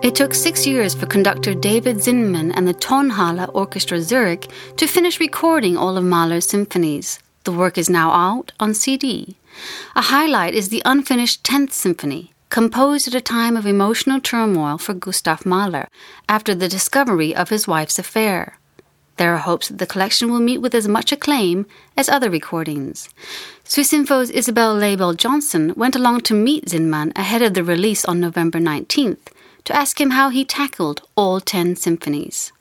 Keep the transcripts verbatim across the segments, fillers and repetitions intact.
It took six years for conductor David Zinman and the Tonhalle Orchestra Zurich to finish recording all of Mahler's symphonies. The work is now out on C D. A highlight is the unfinished tenth Symphony, composed at a time of emotional turmoil for Gustav Mahler after the discovery of his wife's affair. There are hopes that the collection will meet with as much acclaim as other recordings. Swissinfo's Isabel Label Johnson went along to meet Zinman ahead of the release on November nineteenth to ask him how he tackled all ten symphonies.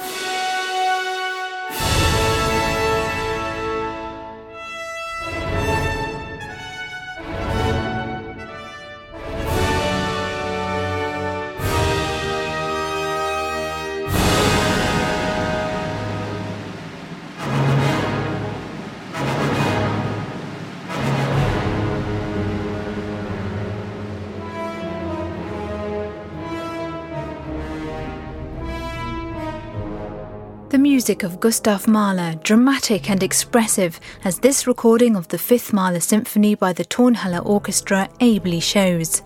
The music of Gustav Mahler, dramatic and expressive, as this recording of the Fifth Mahler Symphony by the Tonhalle Orchestra ably shows.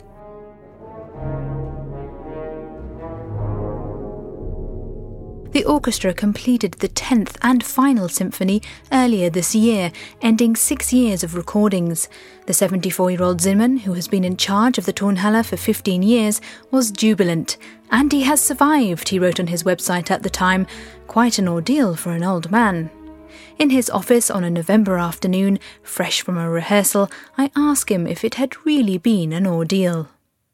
The orchestra completed the tenth and final symphony earlier this year, ending six years of recordings. The seventy-four-year-old Zinman, who has been in charge of the Tonhalle for fifteen years, was jubilant. And he has survived, he wrote on his website at the time. Quite an ordeal for an old man. In his office on a November afternoon, fresh from a rehearsal, I asked him if it had really been an ordeal.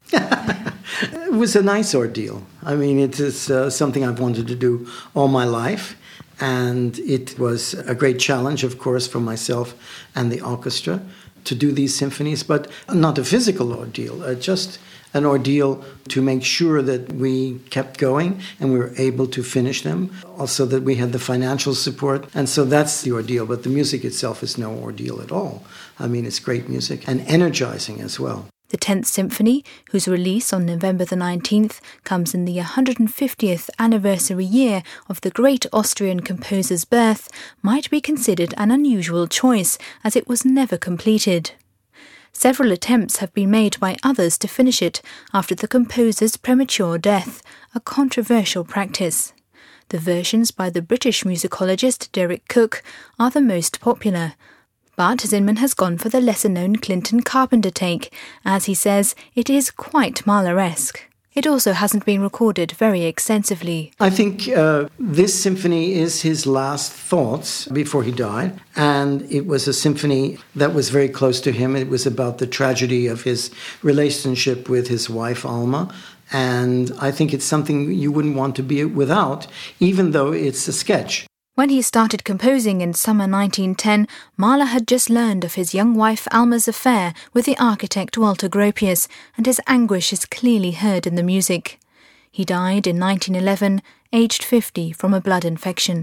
It was a nice ordeal. I mean, it is uh, something I've wanted to do all my life, and it was a great challenge, of course, for myself and the orchestra to do these symphonies, but not a physical ordeal, uh, just an ordeal to make sure that we kept going and we were able to finish them, also that we had the financial support, and so that's the ordeal, but the music itself is no ordeal at all. I mean, it's great music and energizing as well. The tenth Symphony, whose release on November the nineteenth comes in the one hundred fiftieth anniversary year of the great Austrian composer's birth, might be considered an unusual choice, as it was never completed. Several attempts have been made by others to finish it after the composer's premature death, a controversial practice. The versions by the British musicologist Derek Cook are the most popular, but Zinman has gone for the lesser-known Clinton Carpenter take. As he says, it is quite Mahler-esque. It also hasn't been recorded very extensively. I think uh, this symphony is his last thoughts before he died, and it was a symphony that was very close to him. It was about the tragedy of his relationship with his wife, Alma, and I think it's something you wouldn't want to be without, even though it's a sketch. When he started composing in summer nineteen ten, Mahler had just learned of his young wife Alma's affair with the architect Walter Gropius, and his anguish is clearly heard in the music. He died in nineteen eleven, aged fifty, from a blood infection.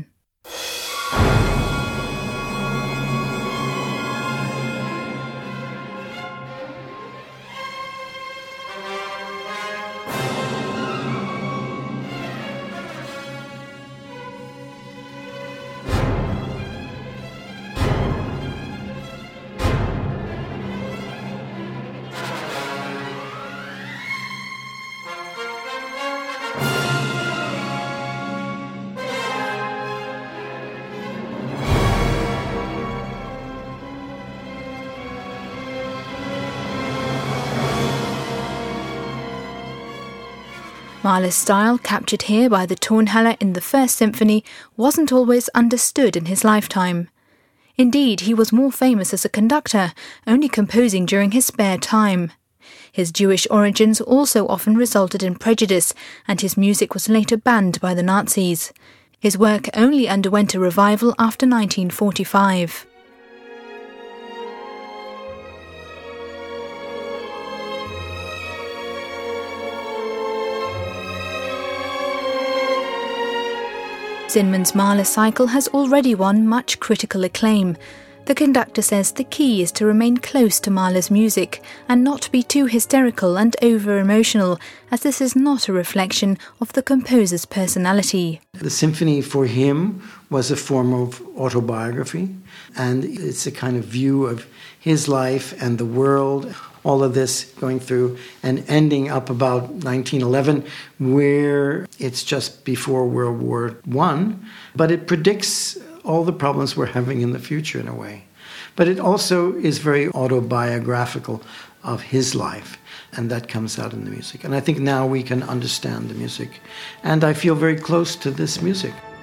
Mahler's style, captured here by the Tonhalle in the First Symphony, wasn't always understood in his lifetime. Indeed, he was more famous as a conductor, only composing during his spare time. His Jewish origins also often resulted in prejudice, and his music was later banned by the Nazis. His work only underwent a revival after nineteen forty-five. Zinman's Mahler cycle has already won much critical acclaim. The conductor says the key is to remain close to Mahler's music and not be too hysterical and over-emotional, as this is not a reflection of the composer's personality. The symphony for him was a form of autobiography, and it's a kind of view of his life and the world, all of this going through and ending up about nineteen eleven, where it's just before World War One, but it predicts all the problems we're having in the future in a way. But it also is very autobiographical of his life, and that comes out in the music. And I think now we can understand the music, and I feel very close to this music.